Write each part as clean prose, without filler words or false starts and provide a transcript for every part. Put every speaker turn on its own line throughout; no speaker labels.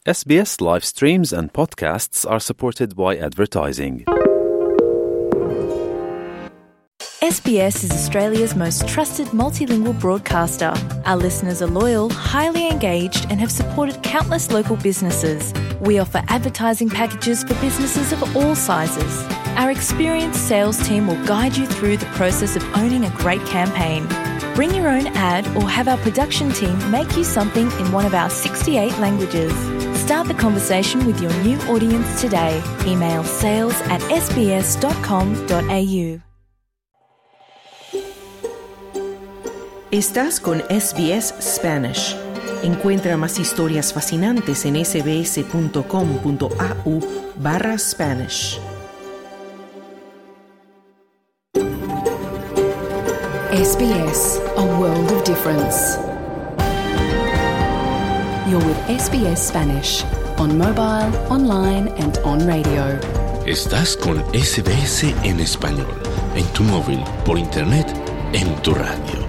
SBS live streams and podcasts are supported by advertising.
SBS is Australia's most trusted multilingual broadcaster. Our listeners are loyal, highly engaged, and have supported countless local businesses. We offer advertising packages for businesses of all sizes. Our experienced sales team will guide you through the process of owning a great campaign. Bring your own ad or have our production team make you something in one of our 68 languages. Start the conversation with your new audience today. Email sales@sbs.com.au.
Estás con SBS Spanish. Encuentra más historias fascinantes en sbs.com.au/Spanish.
SBS, a world of difference. You're with SBS Spanish, on mobile, online and on radio.
Estás con SBS en español, en tu móvil, por internet, en tu radio.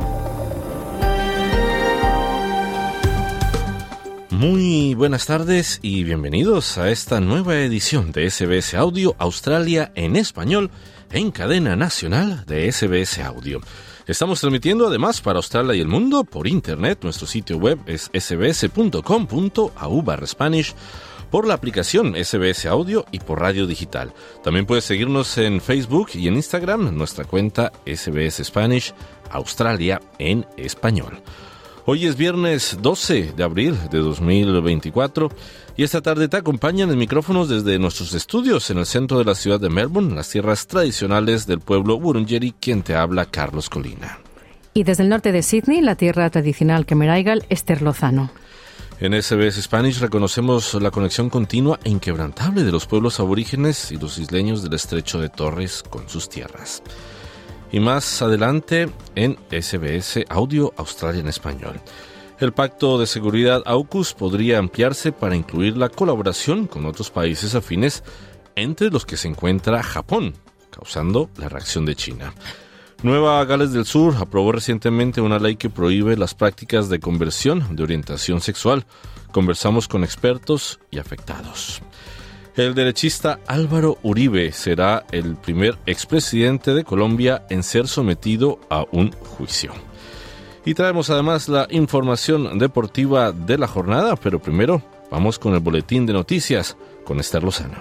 Muy buenas tardes y bienvenidos a esta nueva edición de SBS Audio Australia en español en cadena nacional de SBS Audio. Estamos transmitiendo además para Australia y el mundo por internet. Nuestro sitio web es sbs.com.au/Spanish, por la aplicación SBS Audio y por radio digital. También puedes seguirnos en Facebook y en Instagram, en nuestra cuenta SBS Spanish Australia en español. Hoy es viernes 12 de abril de 2024 y esta tarde te acompañan en micrófonos desde nuestros estudios en el centro de la ciudad de Melbourne, las tierras tradicionales del pueblo Wurundjeri, quien te habla, Carlos Colina.
Y desde el norte de Sydney, la tierra tradicional Kemeraigal, Esther Lozano.
En SBS Spanish reconocemos la conexión continua e inquebrantable de los pueblos aborígenes y los isleños del estrecho de Torres con sus tierras. Y más adelante en SBS Audio Australia en español. El Pacto de Seguridad AUKUS podría ampliarse para incluir la colaboración con otros países afines, entre los que se encuentra Japón, causando la reacción de China. Nueva Gales del Sur aprobó recientemente una ley que prohíbe las prácticas de conversión de orientación sexual. Conversamos con expertos y afectados. El derechista Álvaro Uribe será el primer expresidente de Colombia en ser sometido a un juicio. Y traemos además la información deportiva de la jornada, pero primero vamos con el boletín de noticias con Esther Lozano.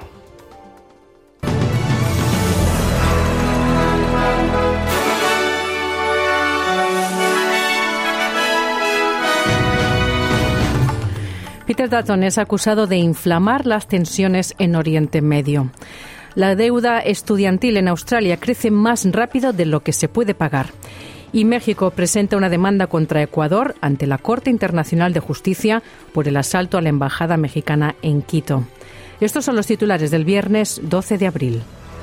Peter Dutton es acusado de inflamar las tensiones en Oriente Medio. La deuda estudiantil en Australia crece más rápido de lo que se puede pagar. Y México presenta una demanda contra Ecuador ante la Corte Internacional de Justicia por el asalto a la embajada mexicana en Quito. Estos son los titulares del viernes 12 de abril.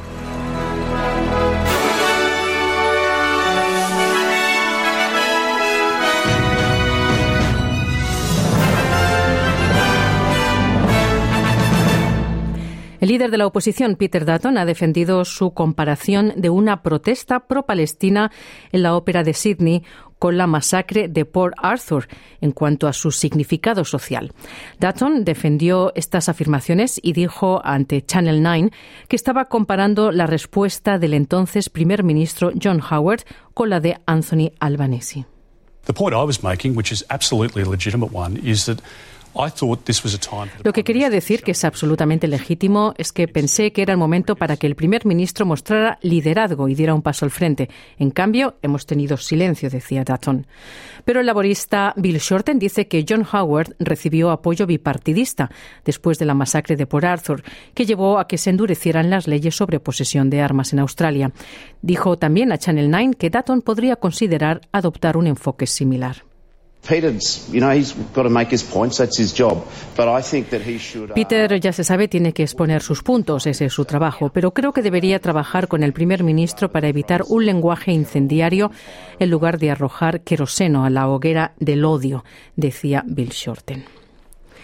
El líder de la oposición, Peter Dutton, ha defendido su comparación de una protesta pro-palestina en la ópera de Sydney con la masacre de Port Arthur en cuanto a su significado social. Dutton defendió estas afirmaciones y dijo ante Channel 9 que estaba comparando la respuesta del entonces primer ministro John Howard con la de Anthony Albanese.
The point I was making, which is absolutely a legitimate one, is that
lo que quería decir, que es absolutamente legítimo, es que pensé que era el momento para que el primer ministro mostrara liderazgo y diera un paso al frente. En cambio, hemos tenido silencio, decía Dutton. Pero el laborista Bill Shorten dice que John Howard recibió apoyo bipartidista después de la masacre de Port Arthur, que llevó a que se endurecieran las leyes sobre posesión de armas en Australia. Dijo también a Channel 9 que Dutton podría considerar adoptar un enfoque similar. Peter, ya se sabe, tiene que exponer sus puntos, ese es su trabajo, pero creo que debería trabajar con el primer ministro para evitar un lenguaje incendiario en lugar de arrojar queroseno a la hoguera del odio, decía Bill Shorten.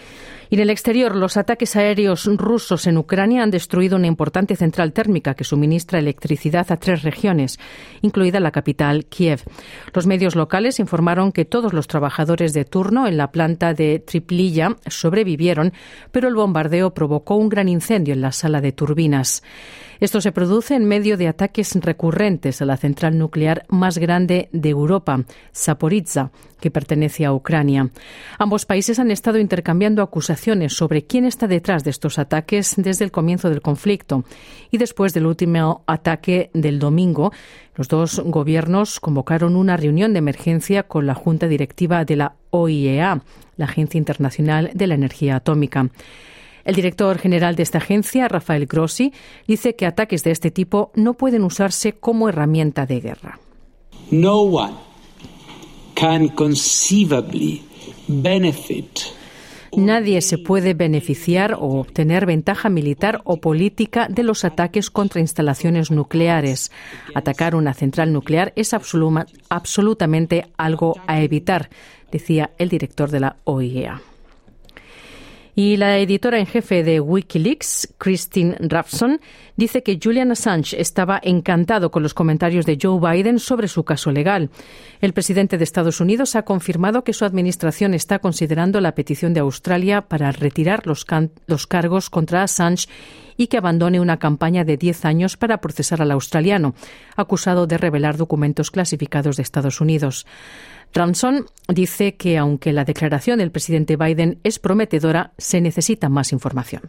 Y en el exterior, los ataques aéreos rusos en Ucrania han destruido una importante central térmica que suministra electricidad a 3 regiones, incluida la capital, Kiev. Los medios locales informaron que todos los trabajadores de turno en la planta de Trypillia sobrevivieron, pero el bombardeo provocó un gran incendio en la sala de turbinas. Esto se produce en medio de ataques recurrentes a la central nuclear más grande de Europa, Zaporizhzhia, que pertenece a Ucrania. Ambos países han estado intercambiando acusaciones sobre quién está detrás de estos ataques desde el comienzo del conflicto. Y después del último ataque del domingo, los dos gobiernos convocaron una reunión de emergencia con la Junta Directiva de la OIEA, la Agencia Internacional de la Energía Atómica. El director general de esta agencia, Rafael Grossi, dice que ataques de este tipo no pueden usarse como herramienta de guerra.
No one can conceivably benefit.
Nadie se puede beneficiar o obtener ventaja militar o política de los ataques contra instalaciones nucleares. Atacar una central nuclear es absolutamente algo a evitar, decía el director de la OIEA. Y la editora en jefe de Wikileaks, Christine Hrafnsson, dice que Julian Assange estaba encantado con los comentarios de Joe Biden sobre su caso legal. El presidente de Estados Unidos ha confirmado que su administración está considerando la petición de Australia para retirar los cargos contra Assange y que abandone una campaña de 10 años para procesar al australiano, acusado de revelar documentos clasificados de Estados Unidos. Hrafnsson dice que, aunque la declaración del presidente Biden es prometedora, se necesita más información.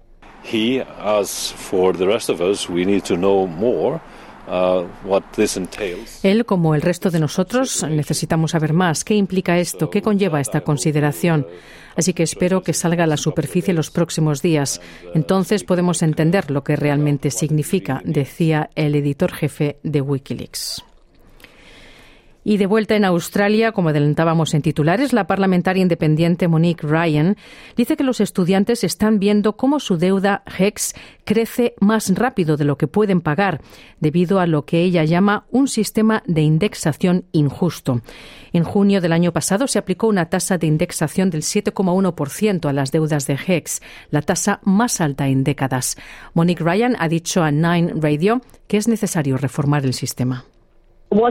Él, como el resto de nosotros, necesitamos saber más. ¿Qué implica esto? ¿Qué conlleva esta consideración? Así que espero que salga a la superficie los próximos días. Entonces podemos entender lo que realmente significa, decía el editor jefe de Wikileaks. Y de vuelta en Australia, como adelantábamos en titulares, la parlamentaria independiente Monique Ryan dice que los estudiantes están viendo cómo su deuda HECS crece más rápido de lo que pueden pagar, debido a lo que ella llama un sistema de indexación injusto. En junio del año pasado se aplicó una tasa de indexación del 7,1% a las deudas de HECS, la tasa más alta en décadas. Monique Ryan ha dicho a Nine Radio que es necesario reformar el sistema.
Lo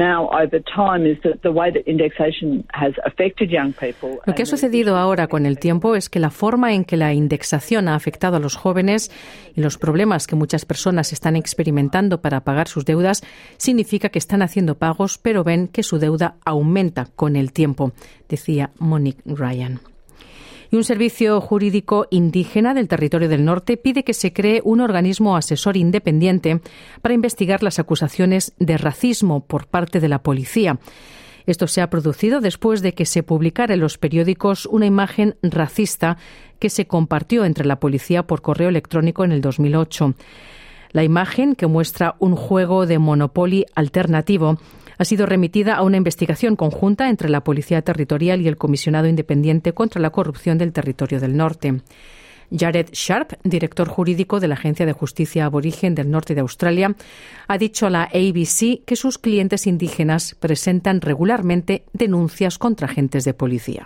que ha sucedido ahora con el tiempo es que la forma en que la indexación ha afectado a los jóvenes y los problemas que muchas personas están experimentando para pagar sus deudas significa que están haciendo pagos, pero ven que su deuda aumenta con el tiempo, decía Monique Ryan. Y un servicio jurídico indígena del Territorio del Norte pide que se cree un organismo asesor independiente para investigar las acusaciones de racismo por parte de la policía. Esto se ha producido después de que se publicara en los periódicos una imagen racista que se compartió entre la policía por correo electrónico en el 2008. La imagen, que muestra un juego de Monopoly alternativo, ha sido remitida a una investigación conjunta entre la Policía Territorial y el Comisionado Independiente contra la Corrupción del Territorio del Norte. Jared Sharp, director jurídico de la Agencia de Justicia Aborigen del Norte de Australia, ha dicho a la ABC que sus clientes indígenas presentan regularmente denuncias contra agentes de policía.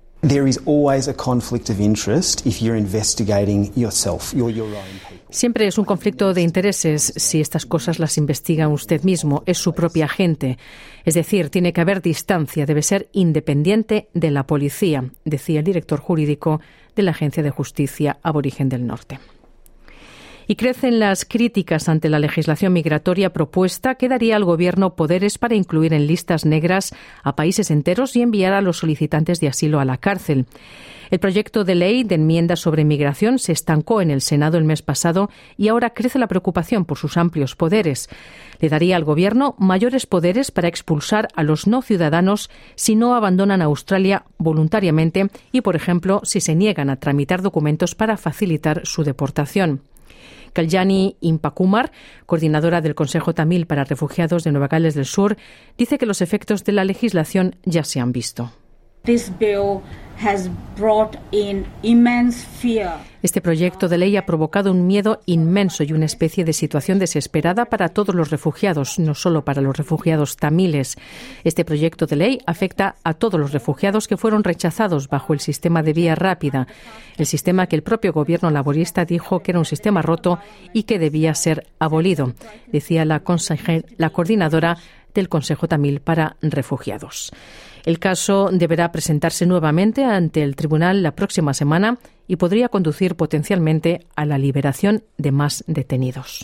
Siempre es un conflicto de intereses si estas cosas las investiga usted mismo, es su propia gente. Es decir, tiene que haber distancia, debe ser independiente de la policía, decía el director jurídico de la Agencia de Justicia Aborigen del Norte. Y crecen las críticas ante la legislación migratoria propuesta que daría al Gobierno poderes para incluir en listas negras a países enteros y enviar a los solicitantes de asilo a la cárcel. El proyecto de ley de enmienda sobre migración se estancó en el Senado el mes pasado y ahora crece la preocupación por sus amplios poderes. Le daría al Gobierno mayores poderes para expulsar a los no ciudadanos si no abandonan Australia voluntariamente y, por ejemplo, si se niegan a tramitar documentos para facilitar su deportación. Kalyani Impakumar, coordinadora del Consejo Tamil para Refugiados de Nueva Gales del Sur, dice que los efectos de la legislación ya se han visto.
This bill has brought in immense fear.
Este proyecto de ley ha provocado un miedo inmenso y una especie de situación desesperada para todos los refugiados, no solo para los refugiados tamiles. Este proyecto de ley afecta a todos los refugiados que fueron rechazados bajo el sistema de vía rápida, el sistema que el propio gobierno laborista dijo que era un sistema roto y que debía ser abolido, decía la coordinadora del Consejo Tamil para Refugiados. El caso deberá presentarse nuevamente ante el tribunal la próxima semana y podría conducir potencialmente a la liberación de más detenidos.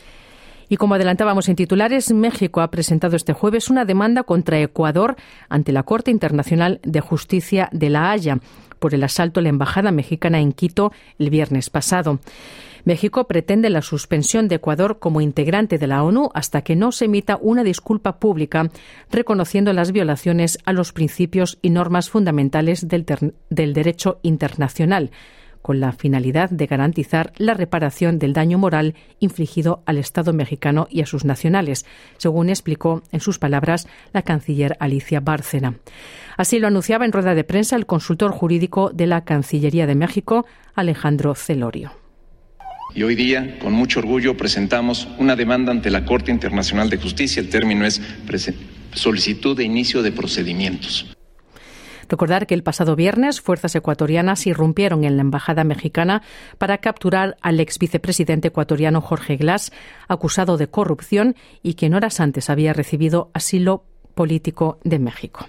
Y como adelantábamos en titulares, México ha presentado este jueves una demanda contra Ecuador ante la Corte Internacional de Justicia de La Haya por el asalto a la embajada mexicana en Quito el viernes pasado. México pretende la suspensión de Ecuador como integrante de la ONU hasta que no se emita una disculpa pública reconociendo las violaciones a los principios y normas fundamentales del derecho internacional, con la finalidad de garantizar la reparación del daño moral infligido al Estado mexicano y a sus nacionales, según explicó en sus palabras la canciller Alicia Bárcena. Así lo anunciaba en rueda de prensa el consultor jurídico de la Cancillería de México, Alejandro Celorio.
Y hoy día, con mucho orgullo, presentamos una demanda ante la Corte Internacional de Justicia. El término es solicitud de inicio de procedimientos.
Recordar que el pasado viernes fuerzas ecuatorianas irrumpieron en la embajada mexicana para capturar al ex vicepresidente ecuatoriano Jorge Glass, acusado de corrupción y que en horas antes había recibido asilo político de México.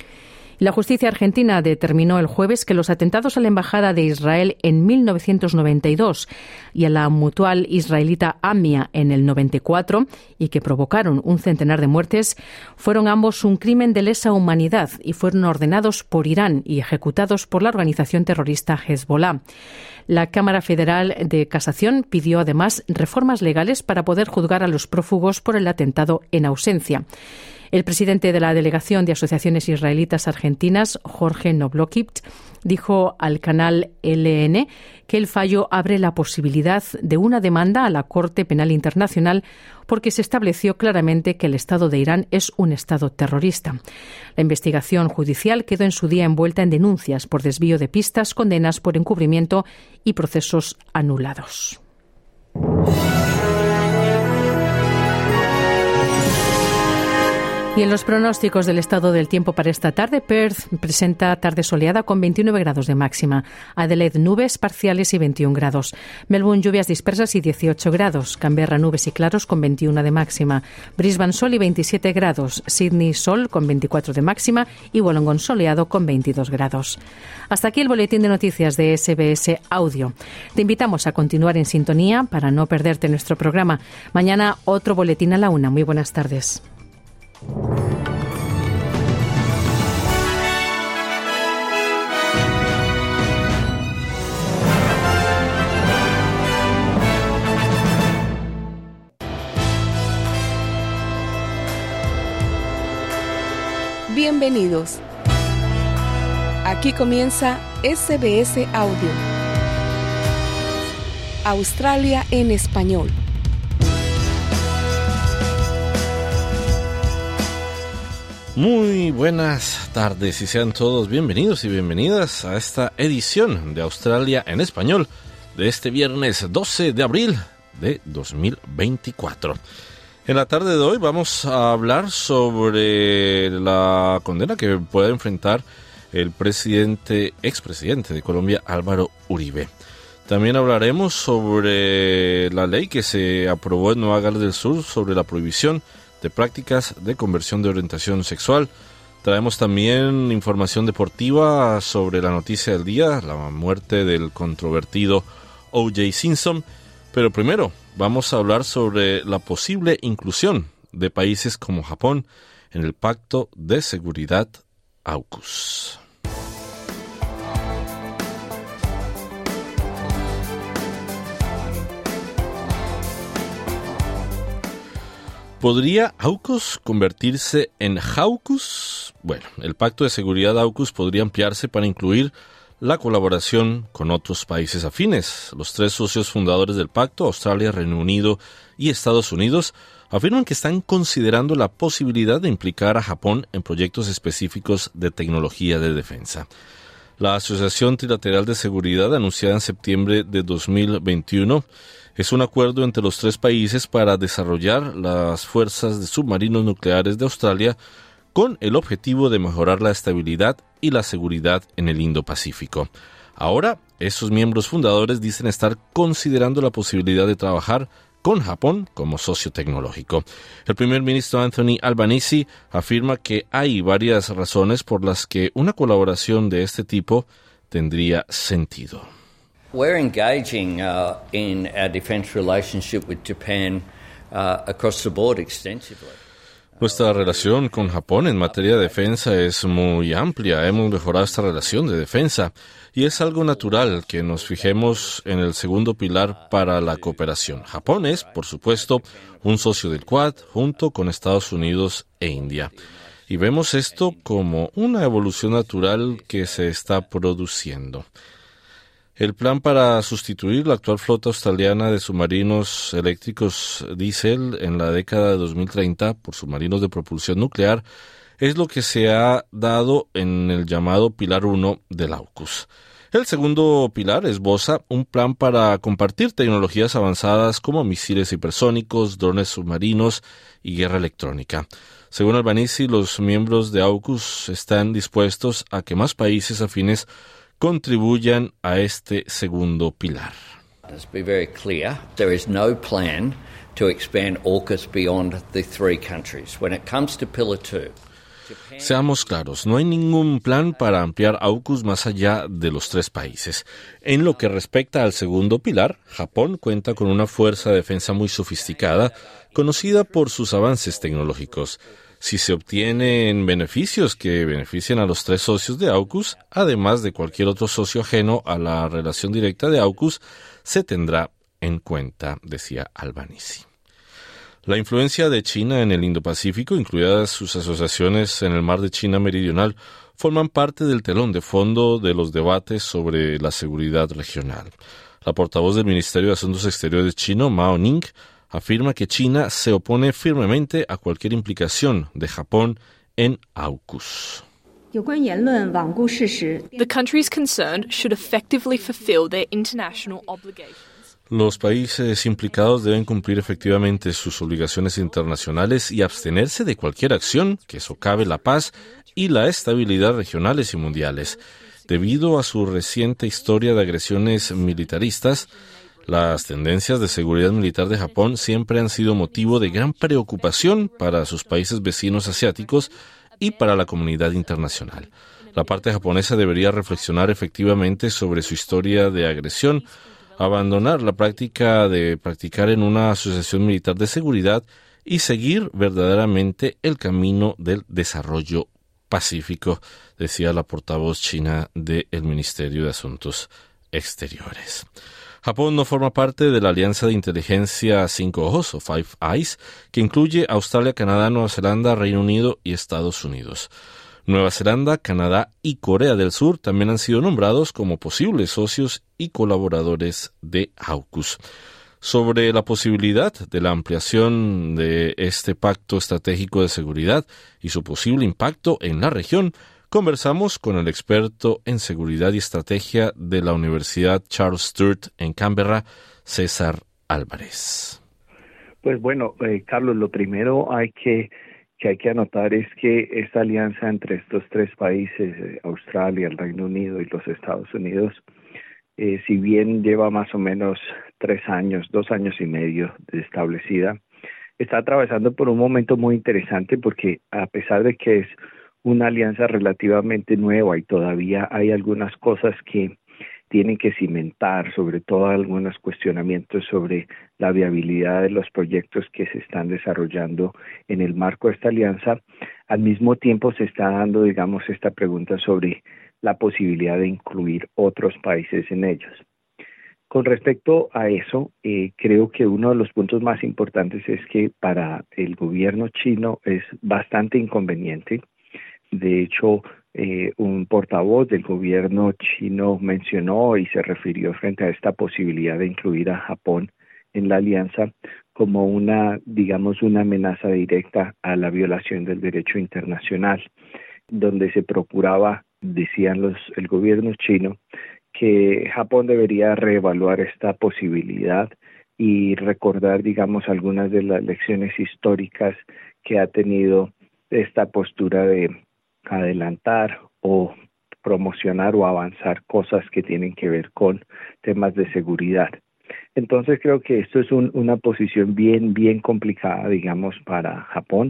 La justicia argentina determinó el jueves que los atentados a la embajada de Israel en 1992 y a la mutual israelita AMIA en el 94 y que provocaron un centenar de muertes fueron ambos un crimen de lesa humanidad y fueron ordenados por Irán y ejecutados por la organización terrorista Hezbollah. La Cámara Federal de Casación pidió además reformas legales para poder juzgar a los prófugos por el atentado en ausencia. El presidente de la Delegación de Asociaciones Israelitas Argentinas, Jorge Noblokit, dijo al canal LN que el fallo abre la posibilidad de una demanda a la Corte Penal Internacional porque se estableció claramente que el Estado de Irán es un Estado terrorista. La investigación judicial quedó en su día envuelta en denuncias por desvío de pistas, condenas por encubrimiento y procesos anulados. Y en los pronósticos del estado del tiempo para esta tarde, Perth presenta tarde soleada con 29 grados de máxima. Adelaide, nubes parciales y 21 grados. Melbourne, lluvias dispersas y 18 grados. Canberra, nubes y claros con 21 de máxima. Brisbane, sol y 27 grados. Sydney, sol con 24 de máxima y Wollongong soleado con 22 grados. Hasta aquí el boletín de noticias de SBS Audio. Te invitamos a continuar en sintonía para no perderte nuestro programa. Mañana otro boletín a la 1. Muy buenas tardes.
Bienvenidos. Aquí comienza SBS Audio. Australia en español.
Muy buenas tardes y sean todos bienvenidos y bienvenidas a esta edición de Australia en español de este viernes 12 de abril de 2024. En la tarde de hoy vamos a hablar sobre la condena que puede enfrentar el expresidente de Colombia, Álvaro Uribe. También hablaremos sobre la ley que se aprobó en Nueva Gales del Sur sobre la prohibición de prácticas de conversión de orientación sexual. Traemos también información deportiva sobre la noticia del día, la muerte del controvertido O.J. Simpson. Pero primero vamos a hablar sobre la posible inclusión de países como Japón en el Pacto de Seguridad AUKUS. ¿Podría AUKUS convertirse en JAUKUS? Bueno, el Pacto de Seguridad AUKUS podría ampliarse para incluir la colaboración con otros países afines. Los 3 socios fundadores del pacto, Australia, Reino Unido y Estados Unidos, afirman que están considerando la posibilidad de implicar a Japón en proyectos específicos de tecnología de defensa. La Asociación Trilateral de Seguridad, anunciada en septiembre de 2021, es un acuerdo entre los 3 países para desarrollar las fuerzas de submarinos nucleares de Australia con el objetivo de mejorar la estabilidad y la seguridad en el Indo-Pacífico. Ahora, esos miembros fundadores dicen estar considerando la posibilidad de trabajar con Japón como socio tecnológico. El primer ministro Anthony Albanese afirma que hay varias razones por las que una colaboración de este tipo tendría sentido.
We're engaging in our defense relationship with Japan across the board extensively.
Nuestra relación con Japón en materia de defensa es muy amplia. Hemos mejorado esta relación de defensa y es algo natural que nos fijemos en el segundo pilar para la cooperación. Japón es, por supuesto, un socio del Quad junto con Estados Unidos e India. Y vemos esto como una evolución natural que se está produciendo. El plan para sustituir la actual flota australiana de submarinos eléctricos diésel en la década de 2030 por submarinos de propulsión nuclear es lo que se ha dado en el llamado Pilar 1 del AUKUS. El segundo pilar esboza un plan para compartir tecnologías avanzadas como misiles hipersónicos, drones submarinos y guerra electrónica. Según Albanese, los miembros de AUKUS están dispuestos a que más países afines contribuyan a este segundo pilar.
Let's be very clear, there is no plan to expand AUKUS beyond the 3 countries. When it comes to Pillar 2,
seamos claros, no hay ningún plan para ampliar AUKUS más allá de los 3 países. En lo que respecta al segundo pilar, Japón cuenta con una fuerza de defensa muy sofisticada, conocida por sus avances tecnológicos. Si se obtienen beneficios que beneficien a los 3 socios de AUKUS, además de cualquier otro socio ajeno a la relación directa de AUKUS, se tendrá en cuenta, decía Albanese. La influencia de China en el Indo-Pacífico, incluidas sus asociaciones en el Mar de China Meridional, forman parte del telón de fondo de los debates sobre la seguridad regional. La portavoz del Ministerio de Asuntos Exteriores chino, Mao Ning, afirma que China se opone firmemente a cualquier implicación de Japón en AUKUS.
The countries concerned should effectively fulfill their international obligations.
Los países implicados deben cumplir efectivamente sus obligaciones internacionales y abstenerse de cualquier acción que socave la paz y la estabilidad regionales y mundiales. Debido a su reciente historia de agresiones militaristas, las tendencias de seguridad militar de Japón siempre han sido motivo de gran preocupación para sus países vecinos asiáticos y para la comunidad internacional. La parte japonesa debería reflexionar efectivamente sobre su historia de agresión, abandonar la práctica de practicar en una asociación militar de seguridad y seguir verdaderamente el camino del desarrollo pacífico, decía la portavoz china del Ministerio de Asuntos Exteriores. Japón no forma parte de la Alianza de Inteligencia 5 Ojos o Five Eyes, que incluye Australia, Canadá, Nueva Zelanda, Reino Unido y Estados Unidos. Nueva Zelanda, Canadá y Corea del Sur también han sido nombrados como posibles socios y colaboradores de AUKUS. Sobre la posibilidad de la ampliación de este pacto estratégico de seguridad y su posible impacto en la región, conversamos con el experto en seguridad y estrategia de la Universidad Charles Sturt en Canberra, César Álvarez.
Pues bueno, Carlos, lo primero que hay que anotar es que esta alianza entre estos 3 países, Australia, el Reino Unido y los Estados Unidos, si bien lleva más o menos 2 años y medio de establecida, está atravesando por un momento muy interesante porque a pesar de que es una alianza relativamente nueva y todavía hay algunas cosas que tienen que cimentar, sobre todo algunos cuestionamientos sobre la viabilidad de los proyectos que se están desarrollando en el marco de esta alianza. Al mismo tiempo se está dando, esta pregunta sobre la posibilidad de incluir otros países en ellos. Con respecto a eso, creo que uno de los puntos más importantes es que para el gobierno chino es bastante inconveniente. De hecho, un portavoz del gobierno chino mencionó y se refirió frente a esta posibilidad de incluir a Japón en la alianza como una amenaza directa a la violación del derecho internacional, donde se procuraba, decían el gobierno chino, que Japón debería reevaluar esta posibilidad y recordar, algunas de las lecciones históricas que ha tenido esta postura de adelantar o promocionar o avanzar cosas que tienen que ver con temas de seguridad. Entonces creo que esto es una posición bien complicada, para Japón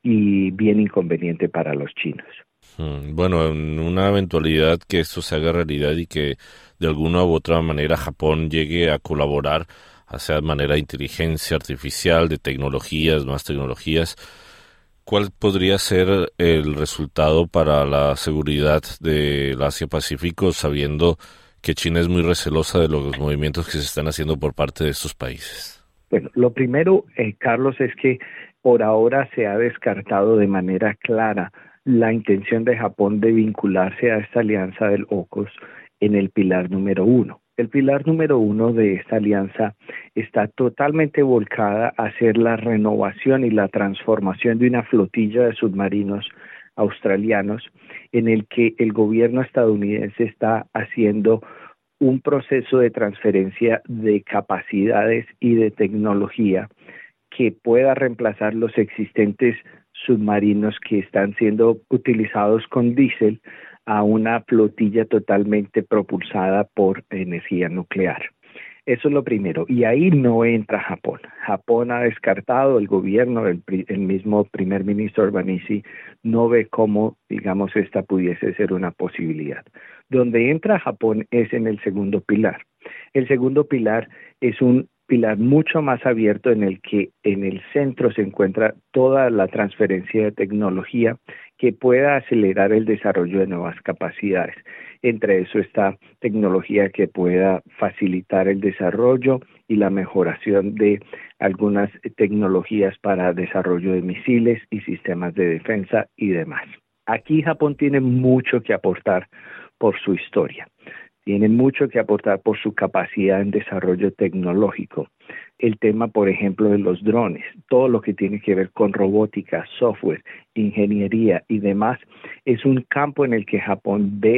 y bien inconveniente para los chinos.
Bueno, en una eventualidad que esto se haga realidad y que de alguna u otra manera Japón llegue a colaborar, sea de manera de inteligencia artificial, de tecnologías, más tecnologías, ¿cuál podría ser el resultado para la seguridad del Asia-Pacífico, sabiendo que China es muy recelosa de los movimientos que se están haciendo por parte de estos países?
Bueno, lo primero, Carlos, es que por ahora se ha descartado de manera clara la intención de Japón de vincularse a esta alianza del AUKUS en el pilar número 1. El pilar número 1 de esta alianza está totalmente volcada a hacer la renovación y la transformación de una flotilla de submarinos australianos en el que el gobierno estadounidense está haciendo un proceso de transferencia de capacidades y de tecnología que pueda reemplazar los existentes submarinos que están siendo utilizados con diésel a una flotilla totalmente propulsada por energía nuclear. Eso es lo primero, y ahí no entra Japón. Japón ha descartado, el gobierno, el mismo primer ministro Albanese no ve cómo, esta pudiese ser una posibilidad. Donde entra Japón es en el segundo pilar. El segundo pilar es un pilar mucho más abierto en el que en el centro se encuentra toda la transferencia de tecnología que pueda acelerar el desarrollo de nuevas capacidades. Entre eso está tecnología que pueda facilitar el desarrollo y la mejoración de algunas tecnologías para desarrollo de misiles y sistemas de defensa y demás. Aquí Japón tiene mucho que aportar por su historia. Tiene mucho que aportar por su capacidad en desarrollo tecnológico. El tema, por ejemplo, de los drones, todo lo que tiene que ver con robótica, software, ingeniería y demás, es un campo en el que Japón ve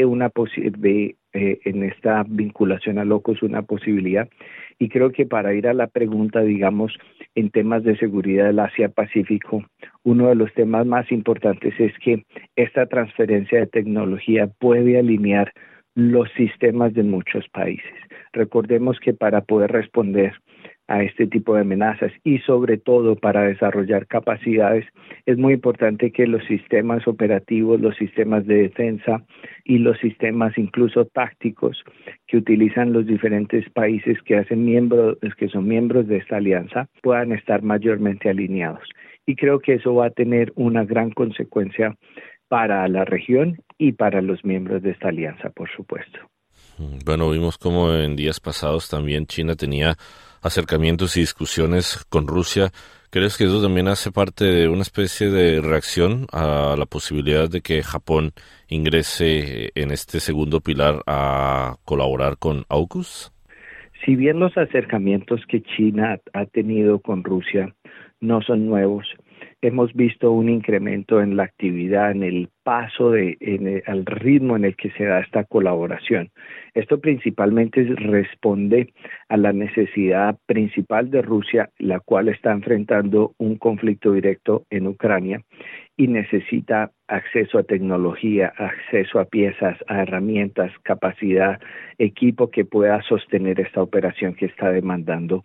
en esta vinculación a AUKUS una posibilidad. Y creo que para ir a la pregunta, en temas de seguridad del Asia-Pacífico, uno de los temas más importantes es que esta transferencia de tecnología puede alinear los sistemas de muchos países. Recordemos que para poder responder a este tipo de amenazas y sobre todo para desarrollar capacidades, es muy importante que los sistemas operativos, los sistemas de defensa y los sistemas incluso tácticos que utilizan los diferentes países que son miembros de esta alianza puedan estar mayormente alineados. Y creo que eso va a tener una gran consecuencia para la región y para los miembros de esta alianza, por supuesto.
Bueno, vimos cómo en días pasados también China tenía acercamientos y discusiones con Rusia. ¿Crees que eso también hace parte de una especie de reacción a la posibilidad de que Japón ingrese en este segundo pilar a colaborar con AUKUS?
Si bien los acercamientos que China ha tenido con Rusia no son nuevos, hemos visto un incremento en la actividad, en el paso, al ritmo en el que se da esta colaboración. Esto principalmente responde a la necesidad principal de Rusia, la cual está enfrentando un conflicto directo en Ucrania y necesita acceso a tecnología, acceso a piezas, a herramientas, capacidad, equipo que pueda sostener esta operación que está demandando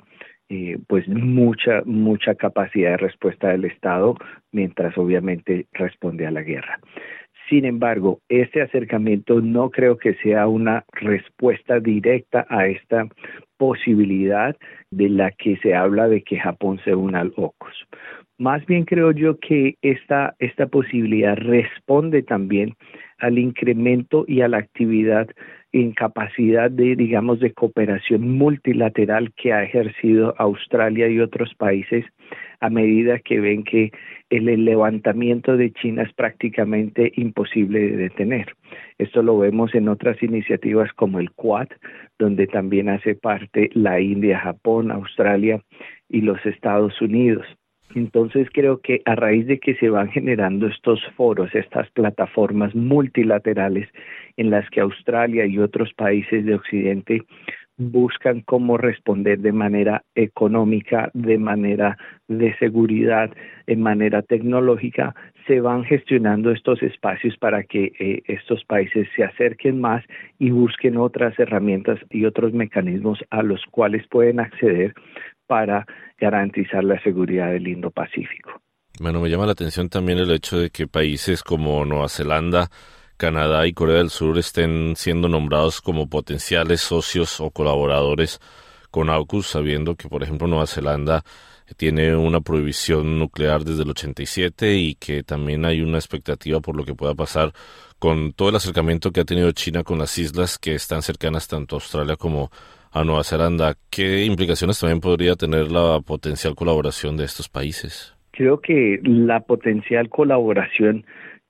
mucha capacidad de respuesta del Estado, mientras obviamente responde a la guerra. Sin embargo, este acercamiento no creo que sea una respuesta directa a esta posibilidad de la que se habla de que Japón se una al AUKUS. Más bien creo yo que esta posibilidad responde también al incremento y a la actividad en capacidad de cooperación multilateral que ha ejercido Australia y otros países a medida que ven que el levantamiento de China es prácticamente imposible de detener. Esto lo vemos en otras iniciativas como el Quad, donde también hace parte la India, Japón, Australia y los Estados Unidos. Entonces creo que a raíz de que se van generando estos foros, estas plataformas multilaterales en las que Australia y otros países de Occidente buscan cómo responder de manera económica, de manera de seguridad, de manera tecnológica, se van gestionando estos espacios para que estos países se acerquen más y busquen otras herramientas y otros mecanismos a los cuales pueden acceder para garantizar la seguridad del Indo-Pacífico.
Bueno, me llama la atención también el hecho de que países como Nueva Zelanda, Canadá y Corea del Sur estén siendo nombrados como potenciales socios o colaboradores con AUKUS, sabiendo que, por ejemplo, Nueva Zelanda tiene una prohibición nuclear desde el 87 y que también hay una expectativa por lo que pueda pasar con todo el acercamiento que ha tenido China con las islas que están cercanas tanto a Australia como a Nueva Zelanda. ¿Qué implicaciones también podría tener la potencial colaboración de estos países?
Creo que la potencial colaboración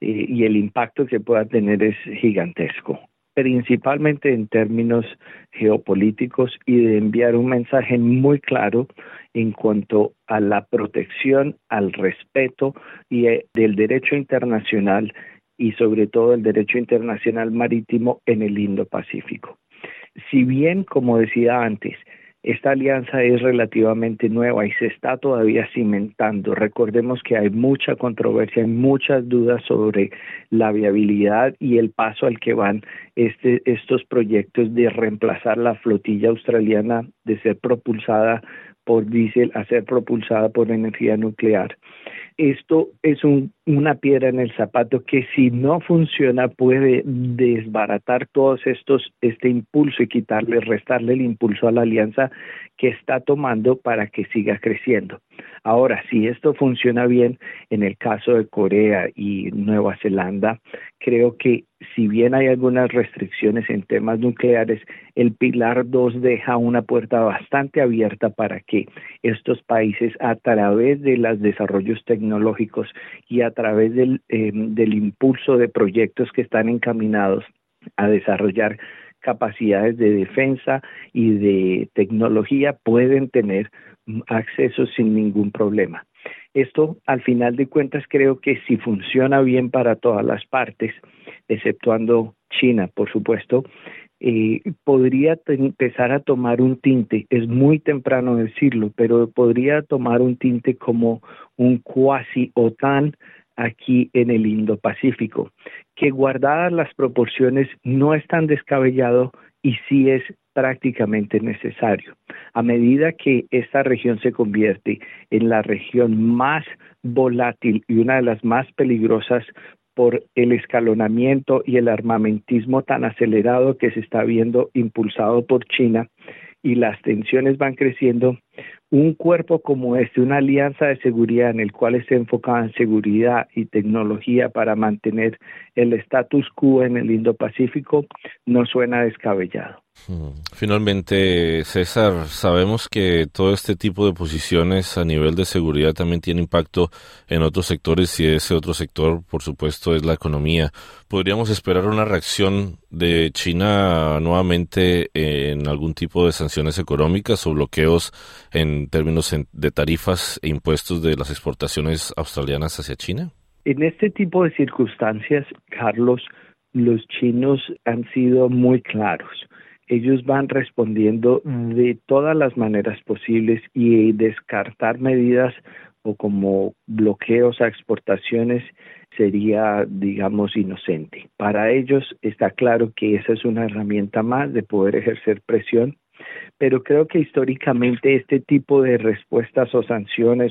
y el impacto que pueda tener es gigantesco, principalmente en términos geopolíticos y de enviar un mensaje muy claro en cuanto a la protección, al respeto y del derecho internacional y sobre todo el derecho internacional marítimo en el Indo-Pacífico. Si bien, como decía antes, esta alianza es relativamente nueva y se está todavía cimentando. Recordemos que hay mucha controversia, hay muchas dudas sobre la viabilidad y el paso al que van estos proyectos de reemplazar la flotilla australiana de ser propulsada por diésel a ser propulsada por energía nuclear. Esto es una piedra en el zapato que si no funciona puede desbaratar todos este impulso y restarle el impulso a la alianza que está tomando para que siga creciendo. Ahora, si esto funciona bien, en el caso de Corea y Nueva Zelanda, creo que si bien hay algunas restricciones en temas nucleares, el Pilar 2 deja una puerta bastante abierta para que estos países, a través de los desarrollos tecnológicos y a través del impulso de proyectos que están encaminados a desarrollar capacidades de defensa y de tecnología, pueden tener acceso sin ningún problema. Esto, al final de cuentas, creo que si funciona bien para todas las partes, exceptuando China, por supuesto, podría empezar a tomar un tinte, es muy temprano decirlo, pero podría tomar un tinte como un cuasi OTAN aquí en el Indo-Pacífico, que guardadas las proporciones no es tan descabellado y sí es prácticamente necesario. A medida que esta región se convierte en la región más volátil y una de las más peligrosas por el escalonamiento y el armamentismo tan acelerado que se está viendo impulsado por China y las tensiones van creciendo, un cuerpo como una alianza de seguridad en el cual esté enfocada en seguridad y tecnología para mantener el status quo en el Indo-Pacífico, no suena descabellado.
Finalmente, César, sabemos que todo este tipo de posiciones a nivel de seguridad también tiene impacto en otros sectores y ese otro sector, por supuesto, es la economía. ¿Podríamos esperar una reacción de China nuevamente en algún tipo de sanciones económicas o bloqueos en términos de tarifas e impuestos de las exportaciones australianas hacia China?
En este tipo de circunstancias, Carlos, los chinos han sido muy claros. Ellos van respondiendo de todas las maneras posibles y descartar medidas o como bloqueos a exportaciones sería, digamos, inocente. Para ellos está claro que esa es una herramienta más de poder ejercer presión, pero creo que históricamente este tipo de respuestas o sanciones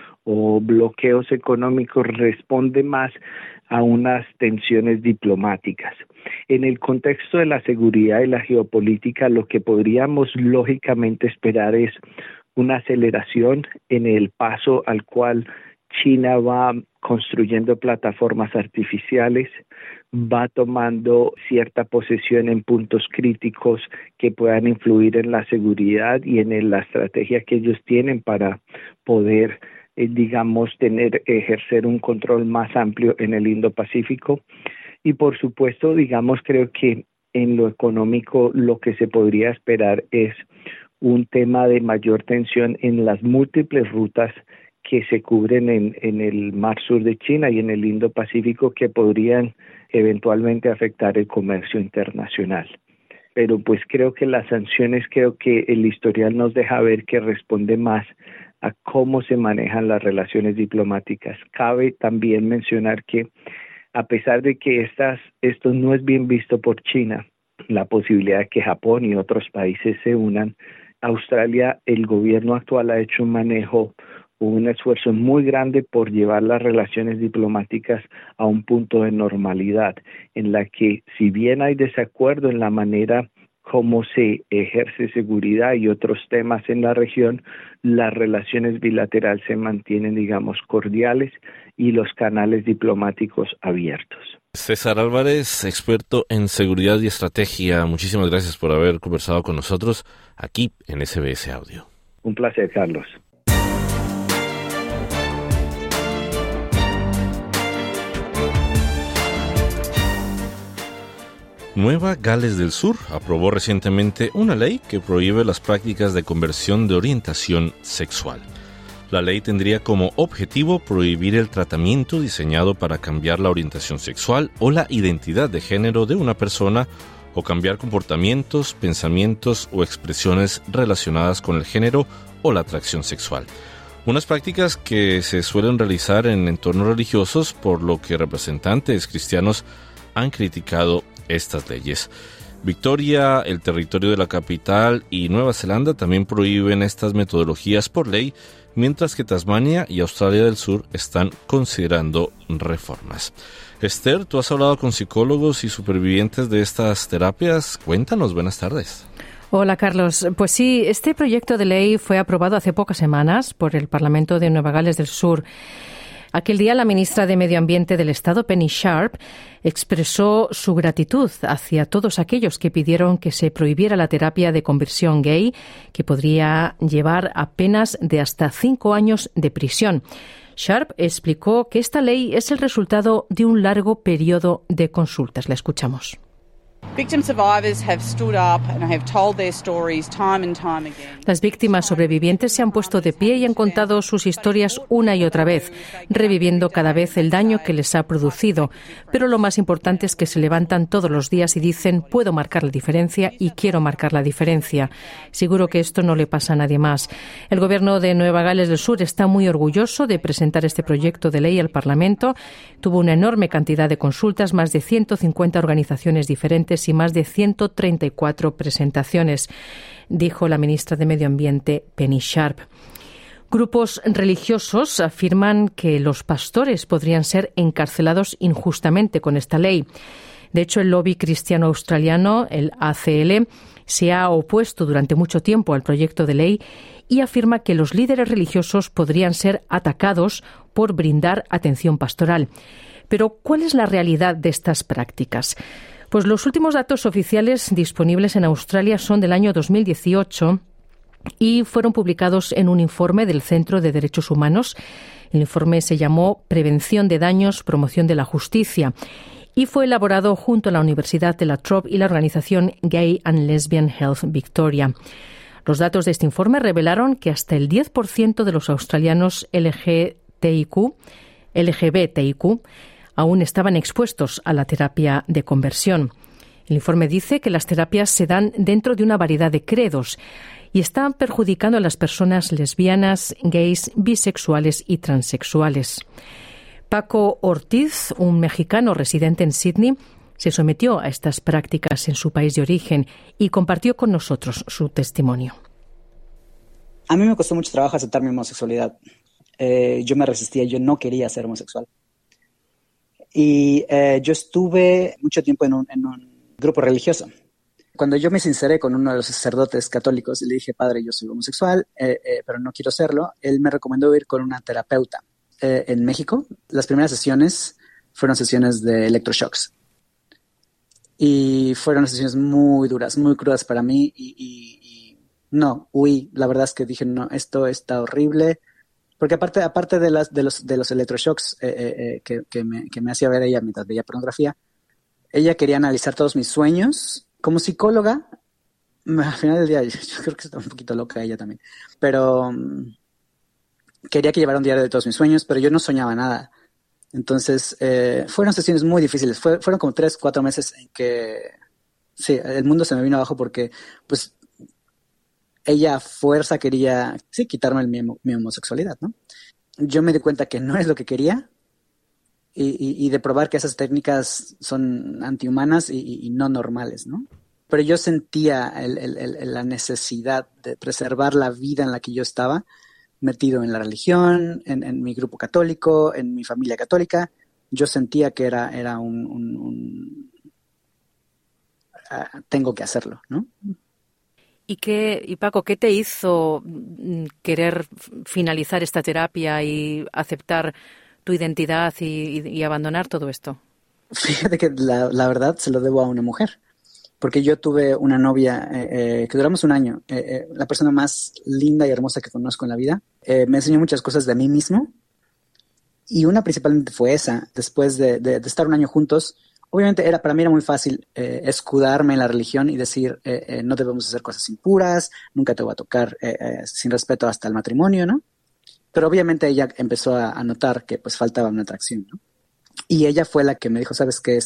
o bloqueos económicos responde más a unas tensiones diplomáticas. En el contexto de la seguridad y la geopolítica, lo que podríamos lógicamente esperar es una aceleración en el paso al cual China va construyendo plataformas artificiales, va tomando cierta posesión en puntos críticos que puedan influir en la seguridad y en la estrategia que ellos tienen para poder ejercer un control más amplio en el Indo-Pacífico. Y por supuesto, creo que en lo económico lo que se podría esperar es un tema de mayor tensión en las múltiples rutas que se cubren en el Mar Sur de China y en el Indo-Pacífico que podrían eventualmente afectar el comercio internacional. Pero pues creo que las sanciones, que el historial nos deja ver que responde más a cómo se manejan las relaciones diplomáticas. Cabe también mencionar que a pesar de que esto no es bien visto por China, la posibilidad de que Japón y otros países se unan, Australia, el gobierno actual ha hecho un esfuerzo muy grande por llevar las relaciones diplomáticas a un punto de normalidad, en la que si bien hay desacuerdo en la manera cómo se ejerce seguridad y otros temas en la región, las relaciones bilaterales se mantienen, cordiales y los canales diplomáticos abiertos.
César Álvarez, experto en seguridad y estrategia, muchísimas gracias por haber conversado con nosotros aquí en SBS Audio.
Un placer, Carlos.
Nueva Gales del Sur aprobó recientemente una ley que prohíbe las prácticas de conversión de orientación sexual. La ley tendría como objetivo prohibir el tratamiento diseñado para cambiar la orientación sexual o la identidad de género de una persona o cambiar comportamientos, pensamientos o expresiones relacionadas con el género o la atracción sexual. Unas prácticas que se suelen realizar en entornos religiosos, por lo que representantes cristianos han criticado estas leyes. Victoria, el territorio de la capital y Nueva Zelanda también prohíben estas metodologías por ley, mientras que Tasmania y Australia del Sur están considerando reformas. Esther, tú has hablado con psicólogos y supervivientes de estas terapias. Cuéntanos, buenas tardes.
Hola, Carlos. Pues sí, este proyecto de ley fue aprobado hace pocas semanas por el Parlamento de Nueva Gales del Sur. Aquel día la ministra de Medio Ambiente del Estado, Penny Sharp, expresó su gratitud hacia todos aquellos que pidieron que se prohibiera la terapia de conversión gay, que podría llevar a penas de hasta 5 años de prisión. Sharp explicó que esta ley es el resultado de un largo periodo de consultas. La escuchamos. Las víctimas sobrevivientes se han puesto de pie y han contado sus historias una y otra vez, reviviendo cada vez el daño que les ha producido. Pero lo más importante es que se levantan todos los días y dicen: puedo marcar la diferencia y quiero marcar la diferencia. Seguro que esto no le pasa a nadie más. El gobierno de Nueva Gales del Sur está muy orgulloso de presentar este proyecto de ley al Parlamento. Tuvo una enorme cantidad de consultas, más de 150 organizaciones diferentes y más de 134 presentaciones, dijo la ministra de Medio Ambiente, Penny Sharp. Grupos religiosos afirman que los pastores podrían ser encarcelados injustamente con esta ley. De hecho, el lobby cristiano australiano, el ACL, se ha opuesto durante mucho tiempo al proyecto de ley y afirma que los líderes religiosos podrían ser atacados por brindar atención pastoral. Pero, ¿cuál es la realidad de estas prácticas? Pues los últimos datos oficiales disponibles en Australia son del año 2018 y fueron publicados en un informe del Centro de Derechos Humanos. El informe se llamó Prevención de Daños, Promoción de la Justicia y fue elaborado junto a la Universidad de La Trobe y la organización Gay and Lesbian Health Victoria. Los datos de este informe revelaron que hasta el 10% de los australianos LGBTIQ aún estaban expuestos a la terapia de conversión. El informe dice que las terapias se dan dentro de una variedad de credos y están perjudicando a las personas lesbianas, gays, bisexuales y transexuales. Paco Ortiz, un mexicano residente en Sydney, se sometió a estas prácticas en su país de origen y compartió con nosotros su testimonio.
A mí me costó mucho trabajo aceptar mi homosexualidad. Yo me resistía, yo no quería ser homosexual. Y yo estuve mucho tiempo en un grupo religioso. Cuando yo me sinceré con uno de los sacerdotes católicos y le dije: padre, yo soy homosexual, pero no quiero serlo, él me recomendó ir con una terapeuta. En México, las primeras sesiones fueron sesiones de electroshocks. Y fueron sesiones muy duras, muy crudas para mí. Y no, huí. La verdad es que dije: no, esto está horrible. Porque aparte de los electroshocks que me hacía ver ella mientras veía pornografía, ella quería analizar todos mis sueños. Como psicóloga, al final del día, yo creo que está un poquito loca ella también, pero quería que llevara un diario de todos mis sueños, pero yo no soñaba nada. Entonces, fueron sesiones muy difíciles. Fueron como 3-4 meses en que, sí, el mundo se me vino abajo porque, pues, ella a fuerza quería, sí, quitarme mi homosexualidad, ¿no? Yo me di cuenta que no es lo que quería y de probar que esas técnicas son antihumanas y no normales, ¿no? Pero yo sentía la necesidad de preservar la vida en la que yo estaba, metido en la religión, en mi grupo católico, en mi familia católica. Yo sentía que era tengo que hacerlo, ¿no?
¿Y Paco, qué te hizo querer finalizar esta terapia y aceptar tu identidad y abandonar todo esto?
Fíjate que la verdad se lo debo a una mujer, porque yo tuve una novia que duramos un año, la persona más linda y hermosa que conozco en la vida. Me enseñó muchas cosas de mí mismo y una principalmente fue esa. Después de estar un año juntos, obviamente para mí era muy fácil escudarme en la religión y decir no debemos hacer cosas impuras, nunca te voy a tocar sin respeto hasta el matrimonio, ¿no? Pero obviamente ella empezó a notar que pues faltaba una atracción, ¿no? Y ella fue la que me dijo, ¿sabes qué?